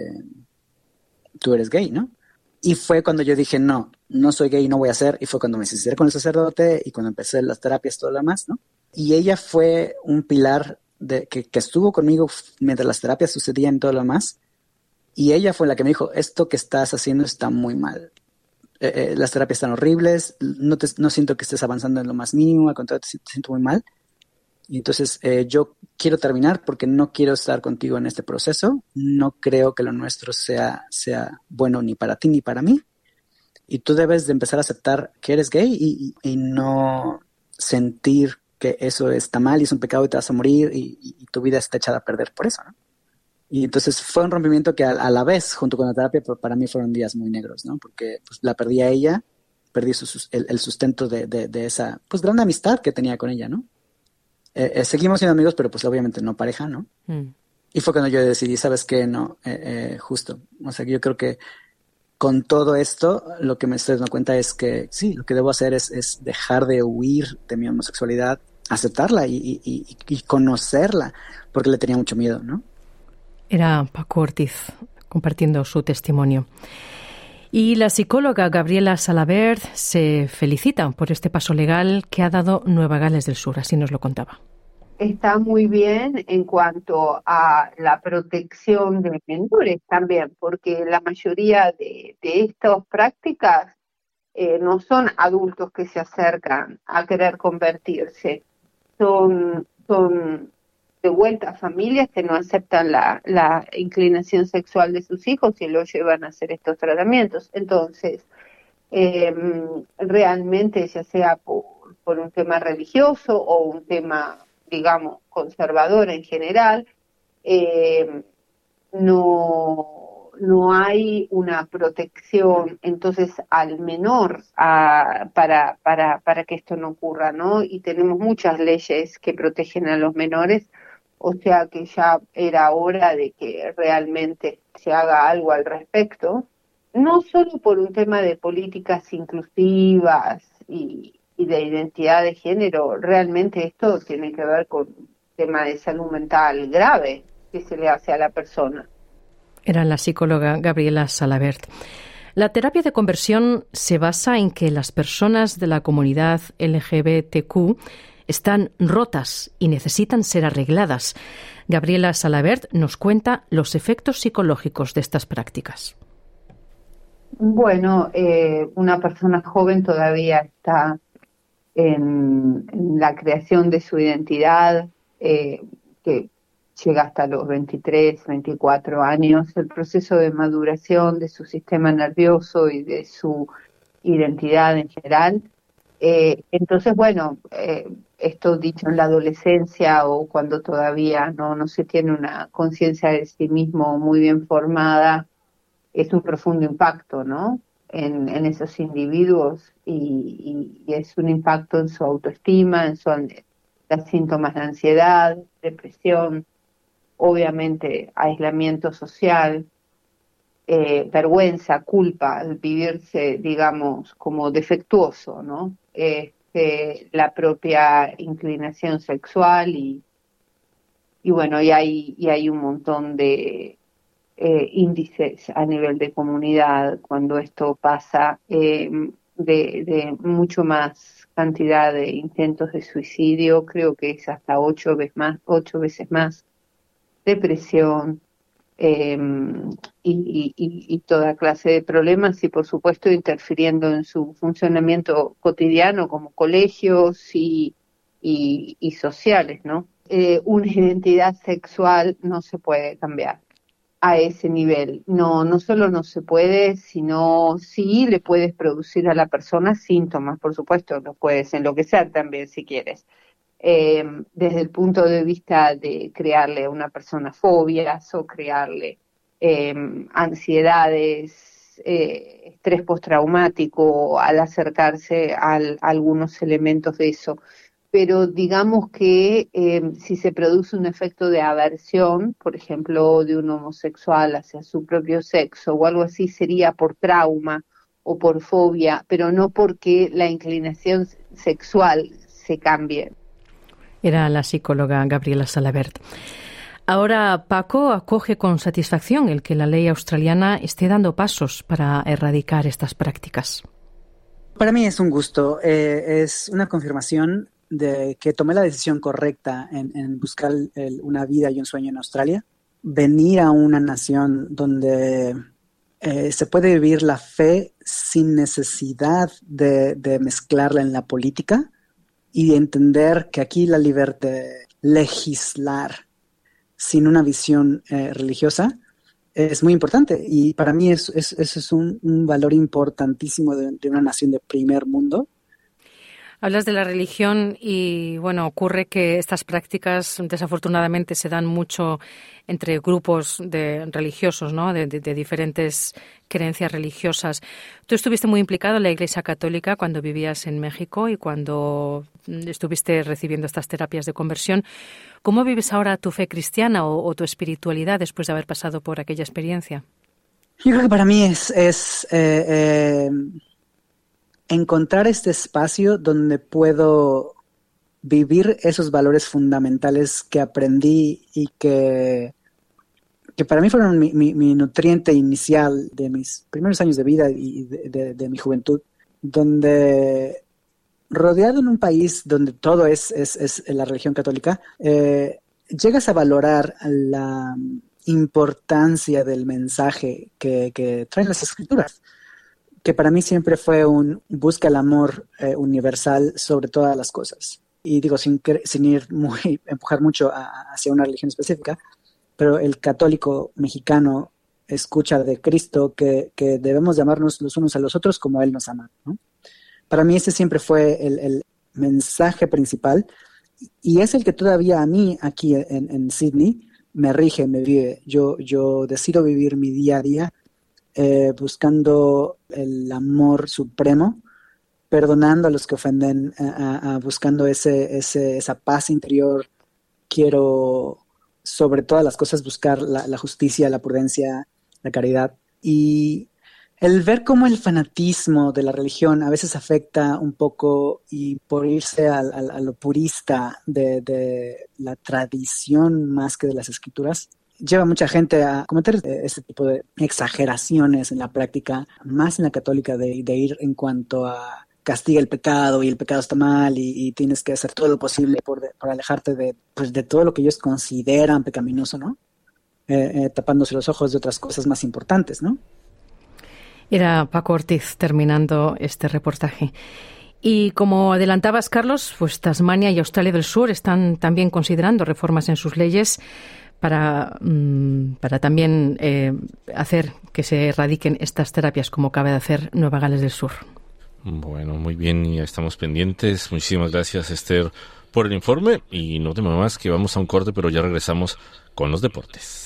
Tú eres gay, ¿no? Y fue cuando yo dije, no soy gay, no voy a ser. Y fue cuando me sinceré con el sacerdote y cuando empecé las terapias, todo lo demás, ¿no? Y ella fue un pilar que estuvo conmigo mientras las terapias sucedían y todo lo demás. Y ella fue la que me dijo, esto que estás haciendo está muy mal. Las terapias están horribles, no siento que estés avanzando en lo más mínimo, al contrario, te siento muy mal. Y entonces yo quiero terminar porque no quiero estar contigo en este proceso. No creo que lo nuestro sea bueno ni para ti ni para mí. Y tú debes de empezar a aceptar que eres gay y no sentir que eso está mal y es un pecado y te vas a morir y tu vida está echada a perder por eso, ¿no? Y entonces fue un rompimiento que a la vez, junto con la terapia, para mí fueron días muy negros, ¿no? Porque pues, la perdí a ella, perdí el sustento de esa pues gran amistad que tenía con ella, ¿no? Seguimos siendo amigos, pero pues obviamente no pareja, ¿no? Y fue cuando yo decidí, ¿sabes qué? No, justo. O sea, yo creo que con todo esto, lo que me estoy dando cuenta es que sí, lo que debo hacer es dejar de huir de mi homosexualidad, aceptarla y conocerla, porque le tenía mucho miedo, ¿no?
Era Paco Ortiz compartiendo su testimonio. Y la psicóloga Gabriela Salabert se felicita por este paso legal que ha dado Nueva Gales del Sur, así nos lo contaba.
Está muy bien en cuanto a la protección de menores también, porque la mayoría de estas prácticas no son adultos que se acercan a querer convertirse, son de vuelta a familias que no aceptan la inclinación sexual de sus hijos y los llevan a hacer estos tratamientos. Entonces, realmente, ya sea por un tema religioso o un tema, digamos, conservador en general, no hay una protección entonces al menor para que esto no ocurra, ¿no? Y tenemos muchas leyes que protegen a los menores, o sea que ya era hora de que realmente se haga algo al respecto, no solo por un tema de políticas inclusivas y de identidad de género, realmente esto tiene que ver con un tema de salud mental grave que se le hace a la persona.
Era la psicóloga Gabriela Salabert. La terapia de conversión se basa en que las personas de la comunidad LGBTQ están rotas y necesitan ser arregladas. Gabriela Salabert nos cuenta los efectos psicológicos de estas prácticas.
Bueno, una persona joven todavía está en la creación de su identidad, que llega hasta los 23, 24 años, el proceso de maduración de su sistema nervioso y de su identidad en general. Entonces, bueno, esto dicho en la adolescencia o cuando todavía no se tiene una conciencia de sí mismo muy bien formada, es un profundo impacto, ¿no? En esos individuos y es un impacto en su autoestima, en los síntomas de ansiedad, depresión, obviamente aislamiento social, vergüenza, culpa, al vivirse, digamos, como defectuoso, ¿no? La propia inclinación sexual y bueno, y hay un montón de índices a nivel de comunidad cuando esto pasa, de mucho más cantidad de intentos de suicidio, creo que es hasta 8 veces más, depresión, y toda clase de problemas, y por supuesto interfiriendo en su funcionamiento cotidiano como colegios y sociales, ¿no? Una identidad sexual no se puede cambiar a ese nivel. No solo no se puede, sino sí le puedes producir a la persona síntomas, por supuesto, lo puedes enloquecer también si quieres. Desde el punto de vista de crearle a una persona fobias o crearle ansiedades, estrés postraumático al acercarse a algunos elementos de eso. Pero digamos que si se produce un efecto de aversión, por ejemplo, de un homosexual hacia su propio sexo o algo así, sería por trauma o por fobia, pero no porque la inclinación sexual se cambie.
Era la psicóloga Gabriela Salabert. Ahora Paco acoge con satisfacción el que la ley australiana esté dando pasos para erradicar estas prácticas.
Para mí es un gusto, es una confirmación de que tomé la decisión correcta en buscar una vida y un sueño en Australia. Venir a una nación donde se puede vivir la fe sin necesidad de mezclarla en la política, y entender que aquí la libertad de legislar sin una visión religiosa es muy importante, y para mí eso es un valor importantísimo de una nación de primer mundo.
Hablas de la religión y, bueno, ocurre que estas prácticas desafortunadamente se dan mucho entre grupos religiosos, ¿no? De diferentes creencias religiosas. Tú estuviste muy implicado en la Iglesia Católica cuando vivías en México y cuando estuviste recibiendo estas terapias de conversión. ¿Cómo vives ahora tu fe cristiana o tu espiritualidad después de haber pasado por aquella experiencia?
Yo creo que para mí es encontrar este espacio donde puedo vivir esos valores fundamentales que aprendí y que para mí fueron mi nutriente inicial de mis primeros años de vida y de mi juventud, donde rodeado en un país donde todo es la religión católica, llegas a valorar la importancia del mensaje que traen las escrituras, que para mí siempre fue busca el amor universal sobre todas las cosas. Y digo, sin empujar mucho hacia una religión específica, pero el católico mexicano escucha de Cristo que debemos llamarnos los unos a los otros como Él nos ama, ¿no? Para mí ese siempre fue el mensaje principal, y es el que todavía a mí aquí en Sydney me rige, me vive. Yo decido vivir mi día a día buscando el amor supremo, perdonando a los que ofenden, buscando esa paz interior. Quiero, sobre todas las cosas, buscar la justicia, la prudencia, la caridad. Y el ver cómo el fanatismo de la religión a veces afecta un poco, y por irse a lo purista de la tradición más que de las escrituras, lleva a mucha gente a cometer ese tipo de exageraciones en la práctica, más en la católica, de ir en cuanto a castiga el pecado y el pecado está mal y tienes que hacer todo lo posible por alejarte de todo lo que ellos consideran pecaminoso, ¿no? Tapándose los ojos de otras cosas más importantes, ¿no?
Era Paco Ortiz terminando este reportaje. Y como adelantabas, Carlos, pues Tasmania y Australia del Sur están también considerando reformas en sus leyes para también hacer que se erradiquen estas terapias, como acaba de hacer Nueva Gales del Sur.
Bueno, muy bien, ya estamos pendientes. Muchísimas gracias, Esther, por el informe. Y no te más que vamos a un corte, pero ya regresamos con los deportes.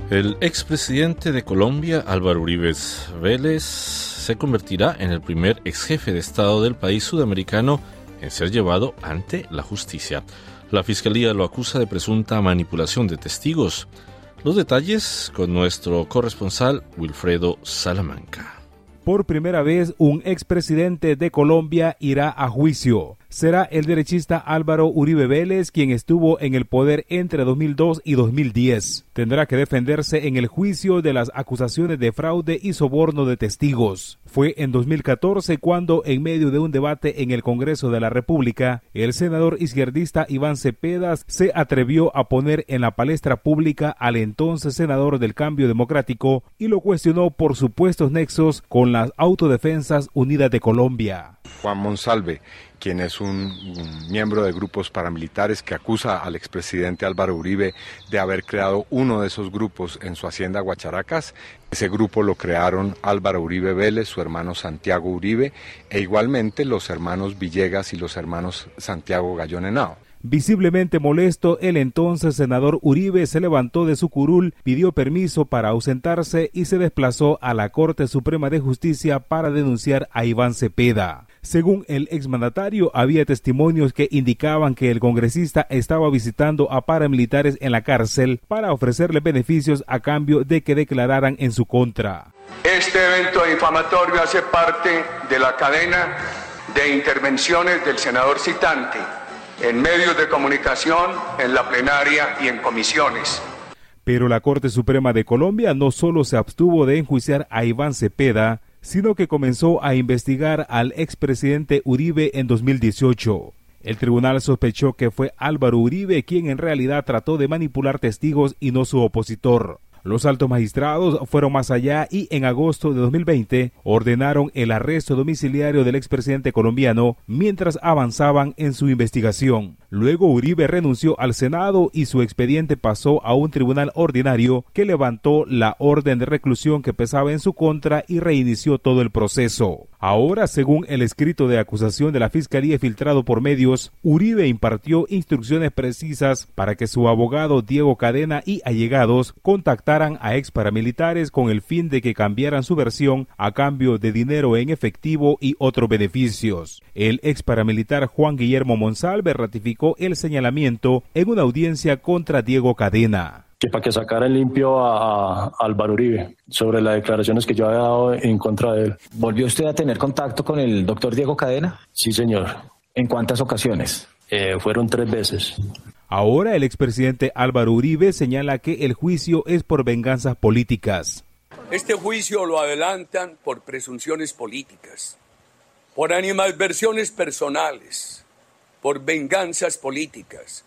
El expresidente de Colombia, Álvaro Uribe Vélez, se convertirá en el primer exjefe de Estado del país sudamericano en ser llevado ante la justicia. La Fiscalía lo acusa de presunta manipulación de testigos. Los detalles con nuestro corresponsal Wilfredo Salamanca.
Por primera vez, un expresidente de Colombia irá a juicio. Será el derechista Álvaro Uribe Vélez quien estuvo en el poder entre 2002 y 2010. Tendrá que defenderse en el juicio de las acusaciones de fraude y soborno de testigos. Fue en 2014 cuando, en medio de un debate en el Congreso de la República, el senador izquierdista Iván Cepeda se atrevió a poner en la palestra pública al entonces senador del Cambio Democrático y lo cuestionó por supuestos nexos con las Autodefensas Unidas de Colombia.
Juan Monsalve, quien es un miembro de grupos paramilitares que acusa al expresidente Álvaro Uribe de haber creado uno de esos grupos en su hacienda Guacharacas. Ese grupo lo crearon Álvaro Uribe Vélez, su hermano Santiago Uribe, e igualmente los hermanos Villegas y los hermanos Santiago Gallón Henao.
Visiblemente molesto, el entonces senador Uribe se levantó de su curul, pidió permiso para ausentarse y se desplazó a la Corte Suprema de Justicia para denunciar a Iván Cepeda. Según el exmandatario, había testimonios que indicaban que el congresista estaba visitando a paramilitares en la cárcel para ofrecerle beneficios a cambio de que declararan en su contra.
Este evento difamatorio hace parte de la cadena de intervenciones del senador citante en medios de comunicación, en la plenaria y en comisiones.
Pero la Corte Suprema de Colombia no solo se abstuvo de enjuiciar a Iván Cepeda, sino que comenzó a investigar al expresidente Uribe en 2018. El tribunal sospechó que fue Álvaro Uribe quien en realidad trató de manipular testigos y no su opositor. Los altos magistrados fueron más allá y en agosto de 2020 ordenaron el arresto domiciliario del expresidente colombiano mientras avanzaban en su investigación. Luego Uribe renunció al Senado y su expediente pasó a un tribunal ordinario que levantó la orden de reclusión que pesaba en su contra y reinició todo el proceso. Ahora, según el escrito de acusación de la Fiscalía filtrado por medios, Uribe impartió instrucciones precisas para que su abogado Diego Cadena y allegados contactaran a ex paramilitares con el fin de que cambiaran su versión a cambio de dinero en efectivo y otros beneficios. El ex paramilitar Juan Guillermo Monsalve ratificó el señalamiento en una audiencia contra Diego Cadena.
Que para que sacara en limpio a Álvaro Uribe sobre las declaraciones que yo había dado en contra de él.
¿Volvió usted a tener contacto con el doctor Diego Cadena?
Sí, señor.
¿En cuántas ocasiones?
Fueron 3 veces.
Ahora el expresidente Álvaro Uribe señala que el juicio es por venganzas políticas.
Este juicio lo adelantan por presunciones políticas, por animadversiones personales, por venganzas políticas,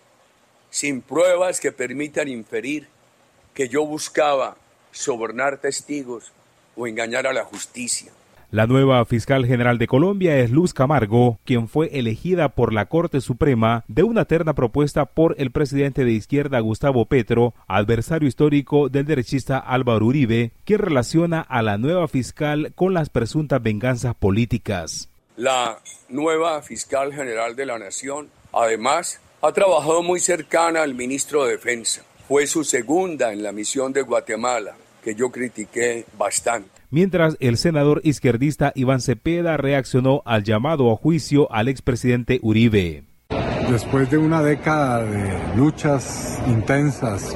sin pruebas que permitan inferir que yo buscaba sobornar testigos o engañar a la justicia.
La nueva fiscal general de Colombia es Luz Camargo, quien fue elegida por la Corte Suprema de una terna propuesta por el presidente de izquierda Gustavo Petro, adversario histórico del derechista Álvaro Uribe, quien relaciona a la nueva fiscal con las presuntas venganzas políticas.
La nueva fiscal general de la Nación, además, ha trabajado muy cercana al ministro de Defensa. Fue su segunda en la misión de Guatemala, que yo critiqué bastante.
Mientras el senador izquierdista Iván Cepeda reaccionó al llamado a juicio al expresidente Uribe.
Después de una década de luchas intensas,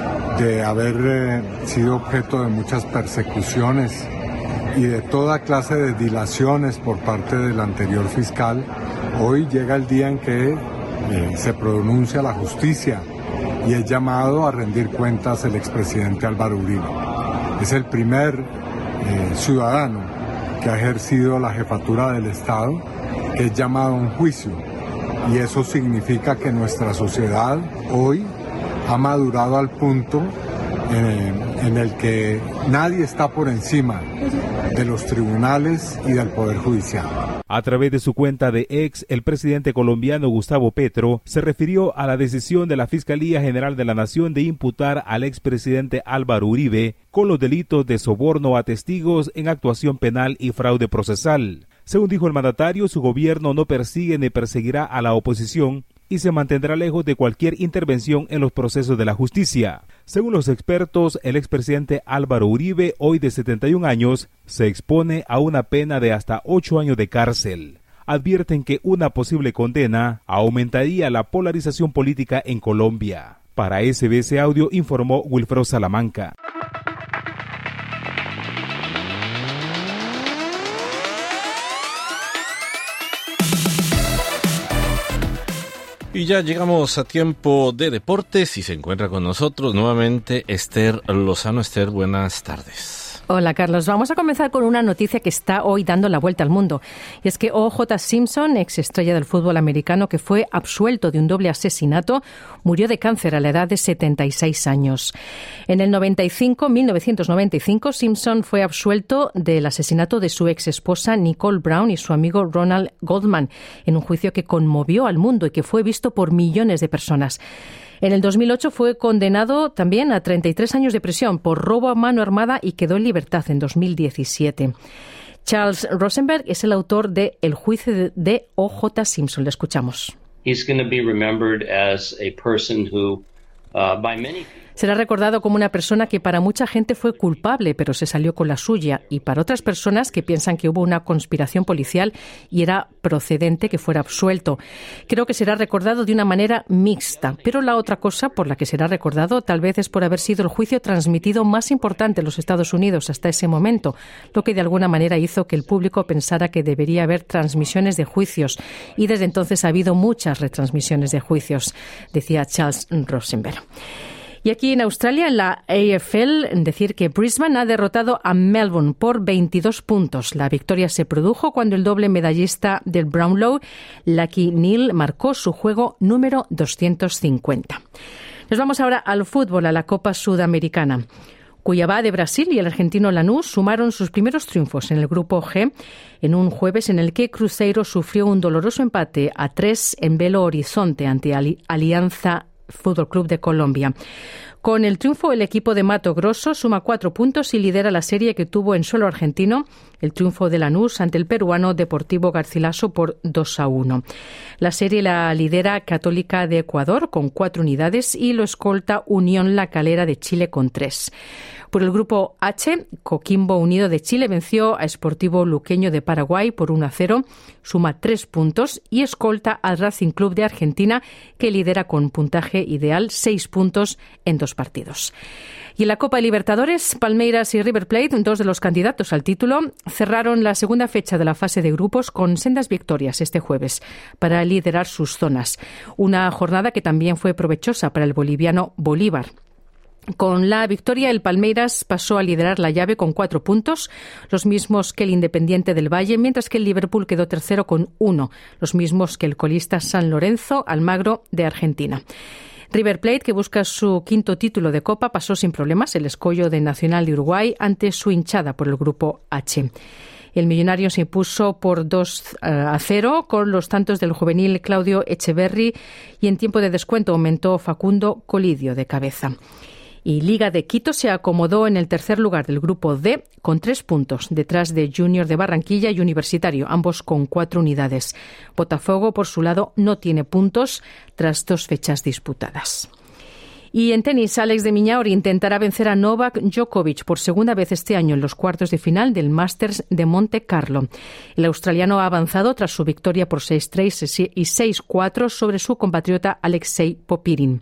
de haber sido objeto de muchas persecuciones y de toda clase de dilaciones por parte del anterior fiscal, hoy llega el día en que se pronuncia la justicia y es llamado a rendir cuentas el expresidente Álvaro Uribe. Es el primer ciudadano que ha ejercido la jefatura del Estado, que es llamado a un juicio, y eso significa que nuestra sociedad hoy ha madurado al punto en el que nadie está por encima de los tribunales y del Poder Judicial.
A través de su cuenta de X, el presidente colombiano Gustavo Petro se refirió a la decisión de la Fiscalía General de la Nación de imputar al expresidente Álvaro Uribe con los delitos de soborno a testigos en actuación penal y fraude procesal. Según dijo el mandatario, su gobierno no persigue ni perseguirá a la oposición y se mantendrá lejos de cualquier intervención en los procesos de la justicia. Según los expertos, el expresidente Álvaro Uribe, hoy de 71 años, se expone a una pena de hasta 8 años de cárcel. Advierten que una posible condena aumentaría la polarización política en Colombia. Para SBS Audio informó Wilfredo Salamanca.
Y ya llegamos a tiempo de deportes y se encuentra con nosotros nuevamente Esther Lozano. Esther, buenas tardes.
Hola, Carlos. Vamos a comenzar con una noticia que está hoy dando la vuelta al mundo. Y es que O.J. Simpson, ex estrella del fútbol americano que fue absuelto de un doble asesinato, murió de cáncer a la edad de 76 años. En el 1995, Simpson fue absuelto del asesinato de su ex esposa Nicole Brown y su amigo Ronald Goldman en un juicio que conmovió al mundo y que fue visto por millones de personas. En el 2008 fue condenado también a 33 años de prisión por robo a mano armada y quedó en libertad en 2017. Charles Rosenberg es el autor de El juicio de O.J. Simpson. Le escuchamos.
He's going to be remembered as a person who, by many people,
será recordado como una persona que para mucha gente fue culpable, pero se salió con la suya, y para otras personas que piensan que hubo una conspiración policial y era procedente que fuera absuelto. Creo que será recordado de una manera mixta, pero la otra cosa por la que será recordado tal vez es por haber sido el juicio transmitido más importante en los Estados Unidos hasta ese momento, lo que de alguna manera hizo que el público pensara que debería haber transmisiones de juicios, y desde entonces ha habido muchas retransmisiones de juicios, decía Charles Rosenberg. Y aquí en Australia, en la AFL, decir que Brisbane ha derrotado a Melbourne por 22 puntos. La victoria se produjo cuando el doble medallista del Brownlow, Lucky Neal, marcó su juego número 250. Nos vamos ahora al fútbol, a la Copa Sudamericana. Cuiabá de Brasil y el argentino Lanús sumaron sus primeros triunfos en el Grupo G en un jueves en el que Cruzeiro sufrió un doloroso empate a 3 en Belo Horizonte ante Alianza Fútbol Club de Colombia. Con el triunfo, el equipo de Mato Grosso suma 4 puntos y lidera la serie que tuvo en suelo argentino el triunfo de Lanús ante el peruano Deportivo Garcilaso por 2-1. La serie la lidera Católica de Ecuador con 4 unidades y lo escolta Unión La Calera de Chile con 3. Por el grupo H, Coquimbo Unido de Chile venció a Sportivo Luqueño de Paraguay por 1-0, suma 3 puntos y escolta al Racing Club de Argentina, que lidera con puntaje ideal 6 puntos en 2 partidos. Y en la Copa Libertadores, Palmeiras y River Plate, 2 de los candidatos al título, cerraron la segunda fecha de la fase de grupos con sendas victorias este jueves para liderar sus zonas. Una jornada que también fue provechosa para el boliviano Bolívar. Con la victoria, el Palmeiras pasó a liderar la llave con 4 puntos, los mismos que el Independiente del Valle, mientras que el Liverpool quedó tercero con 1, los mismos que el colista San Lorenzo Almagro de Argentina. River Plate, que busca su 5º título de Copa, pasó sin problemas el escollo de Nacional de Uruguay ante su hinchada por el Grupo H. El Millonario se impuso por 2-0 con los tantos del juvenil Claudio Echeverri y en tiempo de descuento aumentó Facundo Colidio de cabeza. Y Liga de Quito se acomodó en el tercer lugar del Grupo D con 3 puntos, detrás de Junior de Barranquilla y Universitario, ambos con 4 unidades. Botafogo, por su lado, no tiene puntos tras 2 fechas disputadas. Y en tenis, Alex de Minaur intentará vencer a Novak Djokovic por segunda vez este año en los cuartos de final del Masters de Monte Carlo. El australiano ha avanzado tras su victoria por 6-3 y 6-4 sobre su compatriota Alexei Popirin.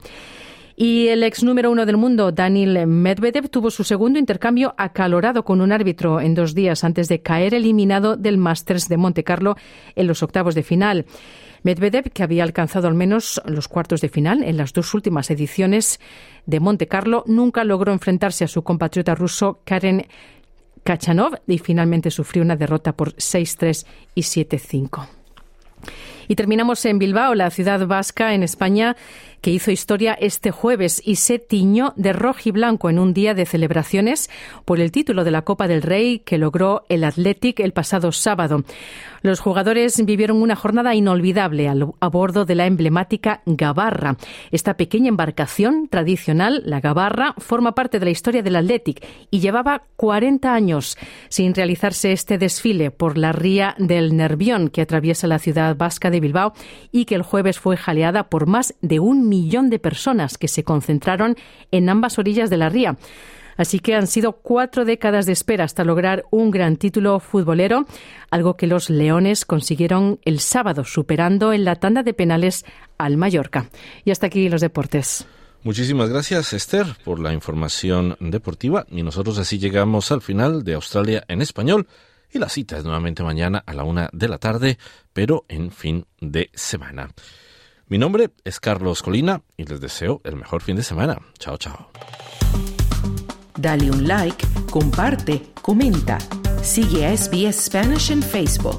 Y el ex número 1 del mundo, Daniil Medvedev, tuvo su segundo intercambio acalorado con un árbitro en 2 días antes de caer eliminado del Masters de Monte Carlo en los octavos de final. Medvedev, que había alcanzado al menos los cuartos de final en las 2 últimas ediciones de Monte Carlo, nunca logró enfrentarse a su compatriota ruso Karen Khachanov y finalmente sufrió una derrota por 6-3 y 7-5. Y terminamos en Bilbao, la ciudad vasca en España, que hizo historia este jueves y se tiñó de rojo y blanco en un día de celebraciones por el título de la Copa del Rey que logró el Athletic el pasado sábado. Los jugadores vivieron una jornada inolvidable a bordo de la emblemática Gabarra. Esta pequeña embarcación tradicional, la Gabarra, forma parte de la historia del Athletic y llevaba 40 años sin realizarse este desfile por la ría del Nervión que atraviesa la ciudad vasca de Bilbao y que el jueves fue jaleada por más de 1 millón de personas que se concentraron en ambas orillas de la ría. Así que han sido 4 décadas de espera hasta lograr un gran título futbolero, algo que los Leones consiguieron el sábado, superando en la tanda de penales al Mallorca. Y hasta aquí los deportes.
Muchísimas gracias, Esther, por la información deportiva. Y nosotros así llegamos al final de Australia en español. Y la cita es nuevamente mañana a la 1 de la tarde, pero en fin de semana. Mi nombre es Carlos Colina y les deseo el mejor fin de semana. Chao, chao.
Dale un like, comparte, comenta. Sigue a SBS Spanish en Facebook.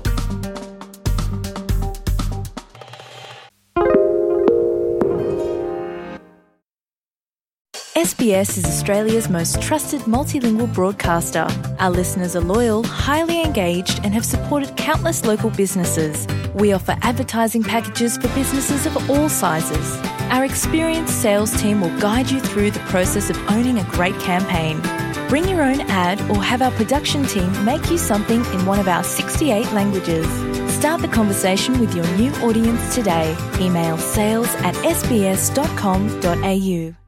SBS is Australia's most trusted multilingual broadcaster. Our listeners are loyal, highly engaged, and have supported countless local businesses. We offer advertising packages for businesses of all sizes. Our experienced sales team will guide you through the process of owning a great campaign. Bring your own ad or have our production team make you something in one of our 68 languages. Start the conversation with your new audience today. Email sales@sbs.com.au.